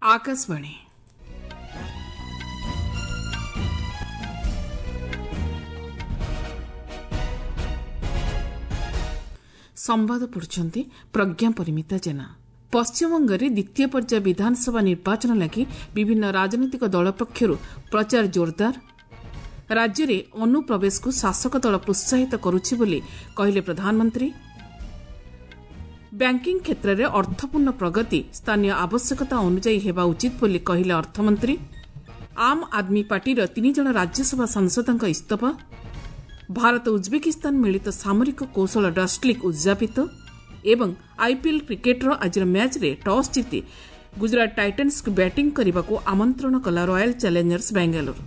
आकाशवाणी संवाद पढ़ुछंती प्रज्ञा परिमिता जेना। पश्चिमबंगरे द्वितीय पर्याय विधानसभा निर्वाचन लगी विभिन्न राजनीतिक दल पक्षर प्रचार जोरदार। राज्य में अनुप्रवेश को शासक दल प्रोत्साहित करुछि बोली कहले प्रधानमंत्री। बैंकिंग क्षेत्र में अर्थपूर्ण प्रगति स्थानीय आवश्यकता अनुଯାयी हेबा उचित बोली कहले अर्थमंत्री। आम आदमी पार्टीर 3 जन राज्यसभा सांसदों इस्तीफा। भारत उज्बेकिस्तान मिलित सामरिक कौशल डस्ट लीग उद्यापित एवं आईपीएल क्रिकेटर आज मैच रे टॉस जीति गुजरात टाइटन्स को बैटिंग करने को आमंत्रण कला रॉयल चैलेंजर्स बेंगलुरु।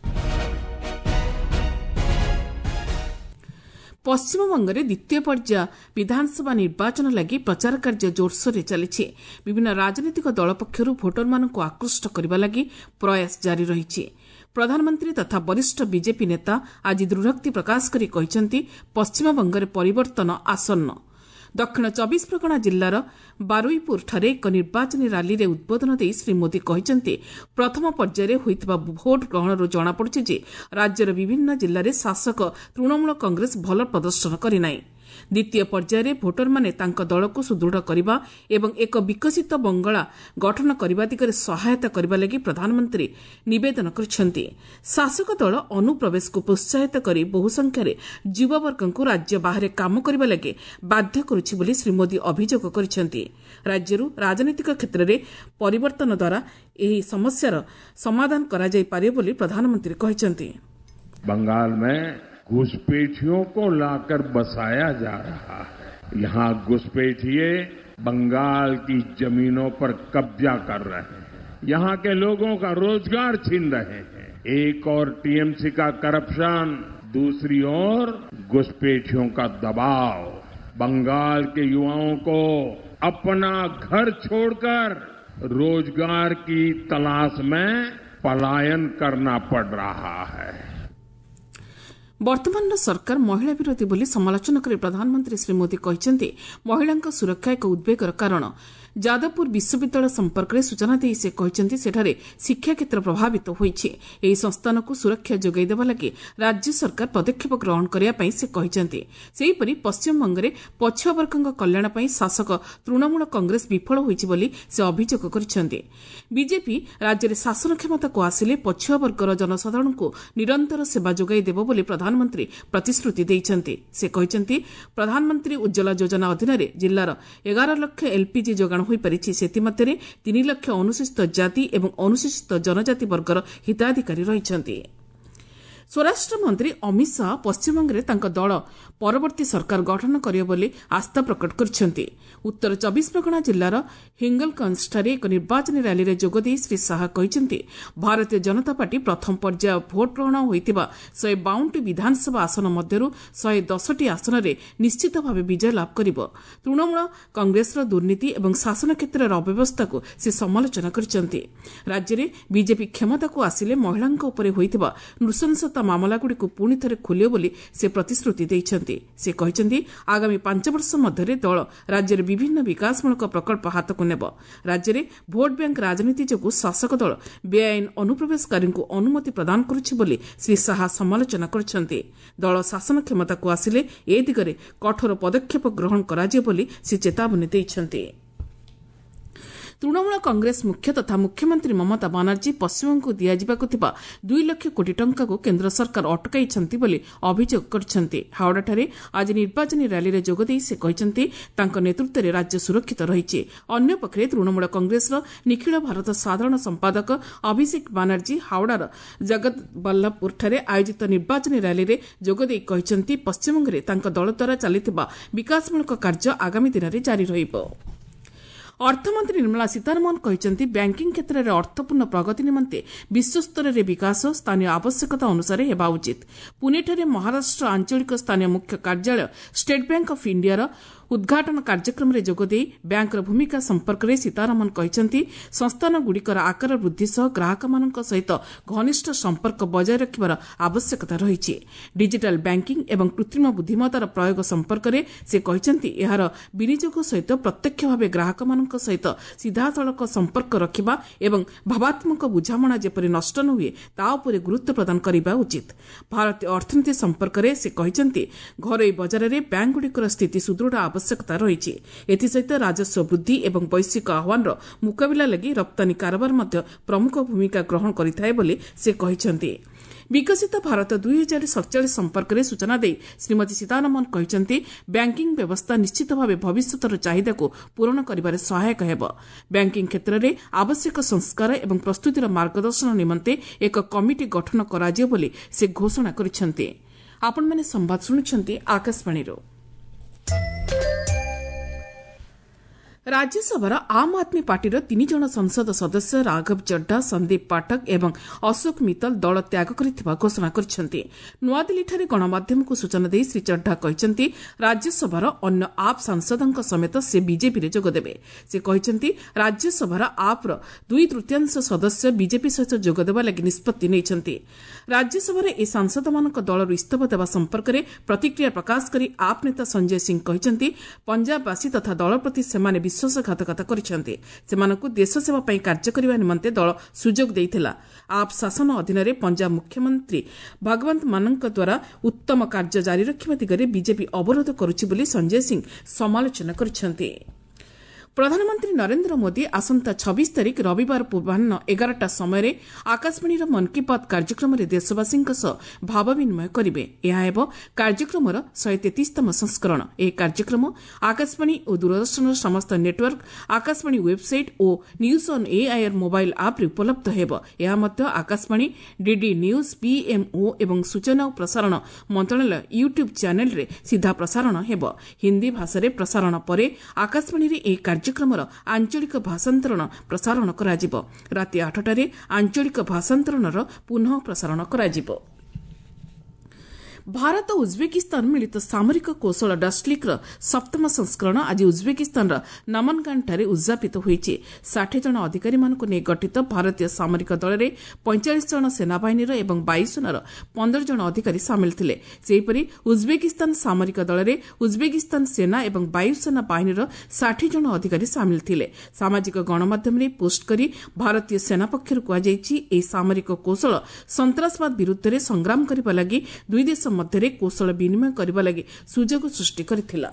पश्चिमबंगरे द्वितीय पर्याय विधानसभा निर्वाचन लगी प्रचार कार्य जोरसोर चली। विभिन्न राजनीतिक दल पक्षर भोटर मानक आकृष्ट करने लगी प्रयास जारी रही। प्रधानमंत्री तथा वरिष्ठ बीजेपी नेता आज दृढ़ोक्ति प्रकाश करी कहिसेंती पश्चिमबंगरे परिवर्तन आसन्न। दक्षिण 24 परगना जिल्लार बारुईपुर ठारे एक निर्वाचनी रैली रे उद्बोधन देई श्री मोदी कहिसेंती प्रथम पर्याय रे होइतबा भोट ग्रहणरू जणा पड़ुछि जे राज्यर विभिन्न जिल्लारे शासक तृणमूल कांग्रेस भल प्रदर्शन करि नाही। द्वितीय पर्याय भोटर माने तांक दल को सुदृढ़ करने एवं एक विकसित बंगला गठन करने दिगरे सहायता करने लगी प्रधानमंत्री निवेदन करछंती। शासक दल अनुप्रवेश को प्रोत्साहित करी बहु संख्यार युववर्ग को राज्य बाहर काम करने लगी बाध्य करुछि बोली श्री मोदी अभियोग करछंती। राज्यरू राजनीतिक क्षेत्र में परिवर्तन द्वारा एही समस्यार समाधान करा जाय पारे बोली प्रधानमंत्री कहिसेंती। बंगाल में घुसपैठियों को लाकर बसाया जा रहा है। यहाँ घुसपैठिए बंगाल की जमीनों पर कब्जा कर रहे हैं, यहाँ के लोगों का रोजगार छीन रहे हैं। एक और टीएमसी का करप्शन, दूसरी ओर घुसपैठियों का दबाव। बंगाल के युवाओं को अपना घर छोड़कर रोजगार की तलाश में पलायन करना पड़ रहा है। वर्तमान सरकार महिला विरोधी बोली समालोचना कर प्रधानमंत्री श्री मोदी कहते महिला सुरक्षा एक उद्वेगर कारण। जादवपुर विश्वविद्यालय संपर्क में सूचना दी से कहते सेठारे शिक्षा क्षेत्र प्रभावित होइछि। एही संस्थान को सुरक्षा जोगाई देबा लगी राज्य सरकार पदक्षेप ग्रहण करिया पई से कहते। सेहीपरि पश्चिमबंग में पछुआ वर्गक कल्याण पई शासक तृणमूल कांग्रेस विफल होइछि बोली से अभियोग करछन्ते। बीजेपी राज्य में शासन क्षमता को आसिले पछुआ वर्गर जनसाधारण को निरंतर सेवा जोगाई देबो बोली प्रधानमंत्री प्रतिश्रुति दैछन्ते। से कहते प्रधानमंत्री उज्ज्वला योजना अधीन जिल्लार 11 लाख एलपीजी जोगाण होई परिछि। सेति मध्यरे 3 लाख अनुसूचित जाति एवं अनुसूचित जनजाति वर्गर हिताधिकारी रहिछन्ति। स्वराष्ट्र मंत्री अमित शाह पश्चिमबंग में तांका दल परवर्ती सरकार गठन करियो बोली आस्था प्रकट करछन्ति। उत्तर 24 परगना जिल्लार हिंगलगंजଠାରେ एक निर्वाचनी रैली रे जोगदेई श्री शाह कहिसेंति भारतीय जनता पार्टी प्रथम पर्याय भोट ग्रहण होइतिबा 152 विधानसभा आसन मध्यरु 110 आसन रे निश्चित भावे विजय लाभ करिवो। तृणमूल कांग्रेसर दुर्नीति एवं शासन क्षेत्रर अव्यवस्था को से समालोचना करछन्ति। राज्य में बीजेपी क्षमता को आसिले महिलांक उपरे होइतिबा नृशंसता मामलागुड़ी को पुणी थे खोलियो बोली से प्रतिश्रुति दैछन्ति। से कहते आगामी 5 वर्ष मध्य दल राज्य में विभिन्न विकासमूलक प्रकल्प हाथ को नेब। राज्य में भोट बैंक राजनीति जोगु शासक दल बेआईन अनुप्रवेशकारी को अनुमति प्रदान करुछि बोली श्री शाह समालोचना करछन्ति। दल शासन क्षमता को आसिले ए दिगरे कठोर पदक्षेप ग्रहण कराजियो बोली से चेतावनी दैछन्ति। तृणमूल कांग्रेस मुख्य तथा मुख्यमंत्री ममता बानार्जी पश्चिमबंग को दियाजिबाकु थिबा 2 लाख कोटी टंका को केंद्र सरकार अटकाइछन्ति बोली अभियोग करछन्ति। हावड़ाଠାରେ आज निर्वाचनी रैली रे जोगदेई से कहछन्ति तांको नेतृत्व रे राज्य सुरक्षित रहिछि। अन्य पक्षरे तृणमूल कांग्रेसर निखिल भारत साधारण संपादक अभिषेक बानार्जी हावड़ार जगतबल्लभपुरଠାରେ आयोजित निर्वाचनी रैली रे जोगदेई कहछन्ति पश्चिमबंग रे तांको दल द्वारा चलिथिबा विकासमूलक कार्य आगामी दिन रे जारी रहिबो। अर्थमंत्री निर्मला सीतारमण कहते बैंकिंग क्षेत्र में अर्थपूर्ण प्रगति निमंते विश्वस्तर रे विकास स्थानीय आवश्यकता अनुसार हेबा उचित। पुणे ठारे महाराष्ट्र आंचलिक स्थानीय मुख्य कार्यालय स्टेट बैंक ऑफ इंडिया ଉଦ୍ଘାଟନ କାର୍ଯ୍ୟକ୍ରମରେ ଯୋଗଦେଇ ବ୍ୟାଙ୍କର ଭୂମିକା ସମ୍ପର୍କରେ ସୀତାରମଣ କହିଛନ୍ତି ସଂସ୍ଥାନଗୁଡ଼ିକର ଆକାର ବୃଦ୍ଧି ସହ ଗ୍ରାହକମାନଙ୍କ ସହିତ ଘନିଷ୍ଠ ସମ୍ପର୍କ ବଜାୟ ରଖିବାର ଆବଶ୍ୟକତା ରହିଛି। ଡିଜିଟାଲ ବ୍ୟାଙ୍କିଂ ଏବଂ କୃତ୍ରିମ ବୁଦ୍ଧିମତ୍ତାର ପ୍ରୟୋଗ ସମ୍ପର୍କରେ ସେ କହିଛନ୍ତି ଏହାର ବିନିଯୋଗ ସହିତ ପ୍ରତ୍ୟକ୍ଷ ଭାବେ ଗ୍ରାହକମାନଙ୍କ ସହିତ ସିଧାସଳଖ ସମ୍ପର୍କ ରଖିବା ଏବଂ ଭାବାତ୍ମକ ବୁଝାମଣା ଯେପରି ନଷ୍ଟ ନ ହୁଏ ତା ଉପରେ ଗୁରୁତ୍ୱ ପ୍ରଦାନ କରିବା ଉଚିତ। ଭାରତୀୟ ଅର୍ଥନୀତି ସମ୍ପର୍କରେ ସେ କହିଛନ୍ତି ଘରୋଇ ବଜାରରେ ବ୍ୟାଙ୍କଗୁଡ଼ିକର ସ୍ଥିତି ସୁଦୃଢ଼ ଆବଶ୍ୟକତା ରହିଛି। ଏଥିସହିତ ରାଜସ୍ୱ ବୃଦ୍ଧି ଏବଂ ବୈଶ୍ୱିକ ଆହ୍ୱାନର ମୁକାବିଲା ଲାଗି ରପ୍ତାନୀ କାରବାର ମଧ୍ୟ ପ୍ରମୁଖ ଭୂମିକା ଗ୍ରହଣ କରିଥାଏ ବୋଲି ସେ କହିଛନ୍ତି। ବିକଶିତ ଭାରତ 2047 ସମ୍ପର୍କରେ ସୂଚନା ଦେଇ ଶ୍ରୀମତୀ ସୀତାରମଣ କହିଛନ୍ତି ବ୍ୟାଙ୍କିଂ ବ୍ୟବସ୍ଥା ନିଶ୍ଚିତ ଭାବେ ଭବିଷ୍ୟତର ଚାହିଦାକୁ ପୂରଣ କରିବାରେ ସହାୟକ ହେବ। ବ୍ୟାଙ୍କିଂ କ୍ଷେତ୍ରରେ ଆବଶ୍ୟକ ସଂସ୍କାର ଏବଂ ପ୍ରସ୍ତୁତିର ମାର୍ଗଦର୍ଶନ ନିମନ୍ତେ ଏକ କମିଟି ଗଠନ କରାଯିବ ବୋଲି ସେ ଘୋଷଣା କରିଛନ୍ତି। ଆପଣମାନେ ସମ୍ବାଦ ଶୁଣୁଛନ୍ତି ଆକାଶବାଣୀରୁ। ରାଜ୍ୟସଭାର ଆମ୍ ଆଦମୀ ପାର୍ଟିର 3 ଜଣ ସଂସଦ ସଦସ୍ୟ ରାଘବ ଚଡ୍ଡା, ସନ୍ଦୀପ ପାଠକ ଏବଂ ଅଶୋକ ମିତ୍ତଲ ଦଳ ତ୍ୟାଗ କରିଥିବା ଘୋଷଣା କରିଛନ୍ତି। ନୂଆଦିଲ୍ଲୀଠାରେ ଗଣମାଧ୍ୟମକୁ ସୂଚନା ଦେଇ ଶ୍ରୀ ଚଡ୍ଡା କହିଛନ୍ତି ରାଜ୍ୟସଭାର ଅନ୍ୟ ଆପ୍ ସାଂସଦଙ୍କ ସମେତ ସେ ବିଜେପିରେ ଯୋଗଦେବେ। ସେ କହିଛନ୍ତି ରାଜ୍ୟସଭାର ଆପ୍ର 2/3 ସଦସ୍ୟ ବିଜେପି ସହିତ ଯୋଗଦେବା ଲାଗି ନିଷ୍ପତ୍ତି ନେଇଛନ୍ତି। ରାଜ୍ୟସଭାରେ ଏହି ସାଂସଦମାନଙ୍କ ଦଳରୁ ଇସ୍ତଫା ଦେବା ସମ୍ପର୍କରେ ପ୍ରତିକ୍ରିୟା ପ୍ରକାଶ କରି ଆପ୍ ନେତା ସଞ୍ଜୟ ସିଂ କହିଛନ୍ତି ପଞ୍ଜାବବାସୀ ତଥା ଦଳ ପ୍ରତି ସେମାନେ ବିଶ୍ୱାସଘାତକତା କରିଛନ୍ତି। ସେମାନଙ୍କୁ ଦେଶସେବା ପାଇଁ କାର୍ଯ୍ୟ କରିବା ନିମନ୍ତେ ଦଳ ସୁଯୋଗ ଦେଇଥିଲା। ଆପ୍ ଶାସନ ଅଧୀନରେ ପଞ୍ଜାବ ମୁଖ୍ୟମନ୍ତ୍ରୀ ଭଗବନ୍ତ ମାନଙ୍କ ଦ୍ୱାରା ଉତ୍ତମ କାର୍ଯ୍ୟ ଜାରି ରଖିବା ଦିଗରେ ବିଜେପି ଅବରୋଧ କରୁଛି ବୋଲି ସଞ୍ଜୟ ସିଂ ସମାଲୋଚନା କରିଛନ୍ତି। ପ୍ରଧାନମନ୍ତ୍ରୀ ନରେନ୍ଦ୍ର ମୋଦି ଆସନ୍ତା 26 ତାରିଖ ରବିବାର ପୂର୍ବାହ୍ନ 11ଟା ସମୟରେ ଆକାଶବାଣୀର ମନ୍ କୀ ବାତ୍ କାର୍ଯ୍ୟକ୍ରମରେ ଦେଶବାସୀଙ୍କ ସହ ଭାବ ବିନିମୟ କରିବେ। ଏହା ହେବ କାର୍ଯ୍ୟକ୍ରମର 133ତମ ସଂସ୍କରଣ। ଏହି କାର୍ଯ୍ୟକ୍ରମ ଆକାଶବାଣୀ ଓ ଦୂରଦର୍ଶନର ସମସ୍ତ ନେଟୱାର୍କ, ଆକାଶବାଣୀ ୱେବ୍ସାଇଟ୍ ଓ ନ୍ୟୁଜ୍ ଅନ୍ ଏଆଇଆର୍ ମୋବାଇଲ୍ ଆପ୍ରେ ଉପଲବ୍ଧ ହେବ। ଏହା ମଧ୍ୟ ଆକାଶବାଣୀ, ଡିଡି ନ୍ୟୁଜ୍, ପିଏମ୍ଓ ଏବଂ ସୂଚନା ଓ ପ୍ରସାରଣ ମନ୍ତ୍ରଣାଳୟ ୟୁଟ୍ୟୁବ୍ ଚ୍ୟାନେଲ୍ରେ ସିଧା ପ୍ରସାରଣ ହେବ। ହିନ୍ଦୀ ଭାଷାରେ ପ୍ରସାରଣ ପରେ ଆକାଶବାଣୀରେ ଏହି କାର୍ଯ୍ୟକ୍ରମର ଆଞ୍ଚଳିକ ଭାଷାନ୍ତରଣ ପ୍ରସାରଣ କରାଯିବ। ରାତି 8ଟାରେ ଆଞ୍ଚଳିକ ଭାଷାନ୍ତରଣର ପୁନଃ ପ୍ରସାରଣ କରାଯିବ। ଭାରତ ଓ ଉଜ୍ବେକିସ୍ତାନ ମିଳିତ ସାମରିକ କୌଶଳ ଡଷ୍ଟଲିକ୍ର 7ମ ସଂସ୍କରଣ ଆଜି ଉଜ୍ବେକିସ୍ତାନର ନମନଗାନ୍ଠାରେ ଉଦ୍ଯାପିତ ହୋଇଛି। 60 ଜଣ ଅଧିକାରୀମାନଙ୍କୁ ନେଇ ଗଠିତ ଭାରତୀୟ ସାମରିକ ଦଳରେ 45 ଜଣ ସେନାବାହିନୀର ଏବଂ ବାୟୁସେନାର 15 ଜଣ ଅଧିକାରୀ ସାମିଲ ଥିଲେ। ସେହିପରି ଉଜ୍ବେକିସ୍ତାନ ସାମରିକ ଦଳରେ ଉଜ୍ବେକିସ୍ତାନ ସେନା ଏବଂ ବାୟୁସେନା ବାହିନୀର 60 ଜଣ ଅଧିକାରୀ ସାମିଲ ଥିଲେ। ସାମାଜିକ ଗଣମାଧ୍ୟମରେ ପୋଷ୍ଟ କରି ଭାରତୀୟ ସେନା ପକ୍ଷରୁ କୁହାଯାଇଛି ଏହି ସାମରିକ କୌଶଳ ସନ୍ତାସବାଦ ବିରୁଦ୍ଧରେ ସଂଗ୍ରାମ କରିବା ଲାଗି ଦୁଇ ଦେଶ ମଧ୍ୟରେ କୌଶଳ ବିନିମୟ କରିବା ଲାଗି ସୁଯୋଗ ସୃଷ୍ଟି କରିଥିଲା।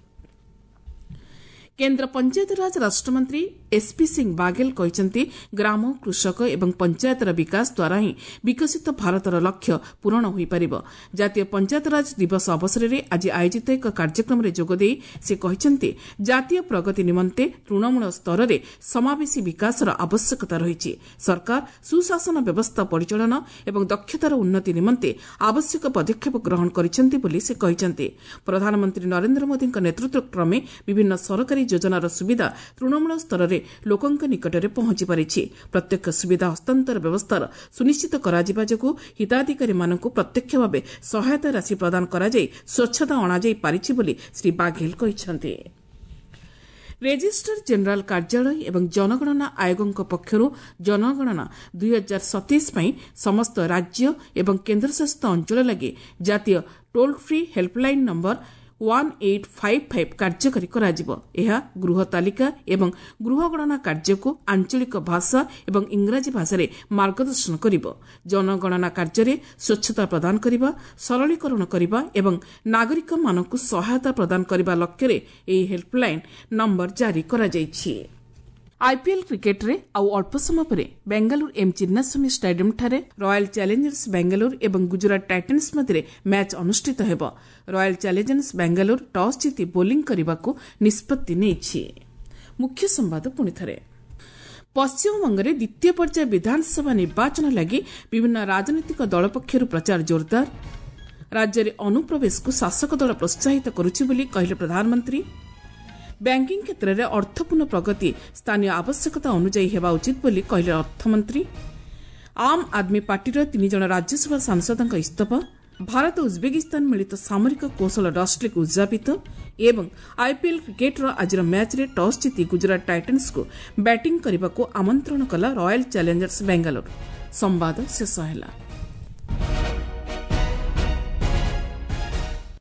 କେନ୍ଦ୍ର ପଞ୍ଚାୟତରାଜ ରାଷ୍ଟ୍ରମନ୍ତ୍ରୀ ଏସ୍ପି ସିଂ ବାଘେଲ କହିଛନ୍ତି ଗ୍ରାମ, କୃଷକ ଏବଂ ପଞ୍ଚାୟତର ବିକାଶ ଦ୍ୱାରା ହିଁ ବିକଶିତ ଭାରତର ଲକ୍ଷ୍ୟ ପୂରଣ ହୋଇପାରିବ। ଜାତୀୟ ପଞ୍ଚାୟତରାଜ ଦିବସ ଅବସରରେ ଆଜି ଆୟୋଜିତ ଏକ କାର୍ଯ୍ୟକ୍ରମରେ ଯୋଗଦେଇ ସେ କହିଛନ୍ତି ଜାତୀୟ ପ୍ରଗତି ନିମନ୍ତେ ତୃଣମୂଳ ସ୍ତରରେ ସମାବେଶୀ ବିକାଶର ଆବଶ୍ୟକତା ରହିଛି। ସରକାର ସୁଶାସନ ବ୍ୟବସ୍ଥା ପରିଚାଳନା ଏବଂ ଦକ୍ଷତାର ଉନ୍ନତି ନିମନ୍ତେ ଆବଶ୍ୟକ ପଦକ୍ଷେପ ଗ୍ରହଣ କରିଛନ୍ତି ବୋଲି ସେ କହିଛନ୍ତି। ପ୍ରଧାନମନ୍ତ୍ରୀ ନରେନ୍ଦ୍ର ମୋଦିଙ୍କ ନେତୃତ୍ୱ କ୍ରମେ ବିଭିନ୍ନ ସରକାରୀ ଯୋଜନାର ସୁବିଧା ତୃଣମୂଳ ସ୍ତରରେ ଲୋକଙ୍କ ନିକଟରେ ପହଞ୍ଚି ପାରିଛି। ପ୍ରତ୍ୟକ୍ଷ ସୁବିଧା ହସ୍ତାନ୍ତର ବ୍ୟବସ୍ଥାର ସୁନିଶ୍ଚିତ କରାଯିବା ଯୋଗୁଁ ହିତାଧିକାରୀମାନଙ୍କୁ ପ୍ରତ୍ୟକ୍ଷ ଭାବେ ସହାୟତା ରାଶି ପ୍ରଦାନ କରାଯାଇ ସ୍ୱଚ୍ଛତା ଅଣାଯାଇ ପାରିଛି ବୋଲି ଶ୍ରୀ ବାଘେଲ କହିଛନ୍ତି। ରେଜିଷ୍ଟ୍ରାର ଜେନେରାଲ କାର୍ଯ୍ୟାଳୟ ଏବଂ ଜନଗଣନା ଆୟୋଗଙ୍କ ପକ୍ଷରୁ ଜନଗଣନା 2027 ପାଇଁ ସମସ୍ତ ରାଜ୍ୟ ଏବଂ କେନ୍ଦ୍ରଶାସିତ ଅଞ୍ଚଳ ଲାଗି ଜାତୀୟ ଟୋଲ୍ ଫ୍ରି ହେଲ୍ପଲାଇନ୍ ନମ୍ବର 1855 କାର୍ଯ୍ୟକାରୀ କରାଯିବ। ଏହା ଗୃହ ତାଲିକା ଏବଂ ଗୃହ ଗଣନା କାର୍ଯ୍ୟକୁ ଆଞ୍ଚଳିକ ଭାଷା ଏବଂ ଇଂରାଜୀ ଭାଷାରେ ମାର୍ଗଦର୍ଶନ କରିବ। ଜନଗଣନା କାର୍ଯ୍ୟରେ ସ୍ୱଚ୍ଛତା ପ୍ରଦାନ କରିବା, ସରଳୀକରଣ କରିବା ଏବଂ ନାଗରିକମାନଙ୍କୁ ସହାୟତା ପ୍ରଦାନ କରିବା ଲକ୍ଷ୍ୟରେ ଏହି ହେଲ୍ପଲାଇନ୍ ନମ୍ବର ଜାରି କରାଯାଇଛି। ଆଇପିଏଲ୍ କ୍ରିକେଟରେ ଆଉ ଅଳ୍ପ ସମୟ ପରେ ବେଙ୍ଗାଲୁରୁ ଏମ୍ ଚିନ୍ନାସ୍ୱାମୀ ଷ୍ଟାଡିୟମ୍ଠାରେ ରୟାଲ ଚ୍ୟାଲେଞ୍ଜର୍ସ ବେଙ୍ଗାଲୁରୁ ଏବଂ ଗୁଜରାଟ ଟାଇଟାନ୍ସ ମଧ୍ୟରେ ମ୍ୟାଚ୍ ଅନୁଷ୍ଠିତ ହେବ। ରୟାଲ ଚ୍ୟାଲେଞ୍ଜର୍ସ ବେଙ୍ଗାଲୁରୁ ଟସ୍ ଜିତି ବୋଲିଂ କରିବାକୁ ନିଷ୍ପତ୍ତି ନେଇଛି। ମୁଖ୍ୟ ସମ୍ବାଦ ପୁଣିଥରେ। ପଶ୍ଚିମବଙ୍ଗରେ ଦ୍ୱିତୀୟ ପର୍ଯ୍ୟାୟ ବିଧାନସଭା ନିର୍ବାଚନ ଲାଗି ବିଭିନ୍ନ ରାଜନୈତିକ ଦଳ ପକ୍ଷରୁ ପ୍ରଚାର ଜୋରଦାର। ରାଜ୍ୟରେ ଅନୁପ୍ରବେଶକୁ ଶାସକ ଦଳ ପ୍ରୋତ୍ସାହିତ କରୁଛି ବୋଲି କହିଲେ ପ୍ରଧାନମନ୍ତ୍ରୀ। ବ୍ୟାଙ୍କିଂ କ୍ଷେତ୍ରରେ ଅର୍ଥପୂର୍ଣ୍ଣ ପ୍ରଗତି ସ୍ଥାନୀୟ ଆବଶ୍ୟକତା ଅନୁଯାୟୀ ହେବା ଉଚିତ ବୋଲି କହିଲେ ଅର୍ଥମନ୍ତ୍ରୀ। ଆମ୍ ଆଦମୀ ପାର୍ଟିର 3 ଜଣ ରାଜ୍ୟସଭା ସାଂସଦଙ୍କ ଇସ୍ତଫା। ଭାରତ ଉଜ୍ବେକିସ୍ତାନ ମିଳିତ ସାମରିକ କୌଶଳ ଡଷ୍ଟଲିକ୍ ଉଦ୍ଯାପିତ ଏବଂ ଆଇପିଏଲ୍ କ୍ରିକେଟ୍ର ଆଜିର ମ୍ୟାଚ୍ରେ ଟସ୍ ଜିତି ଗୁଜରାଟ ଟାଇଟାନ୍ସକୁ ବ୍ୟାଟିଂ କରିବାକୁ ଆମନ୍ତ୍ରଣ କଲା ରୟାଲ୍ ଚ୍ୟାଲେଞ୍ଜର୍ସ ବେଙ୍ଗାଲୁରୁ। ସମ୍ବାଦ ଶେଷ ହେଲା।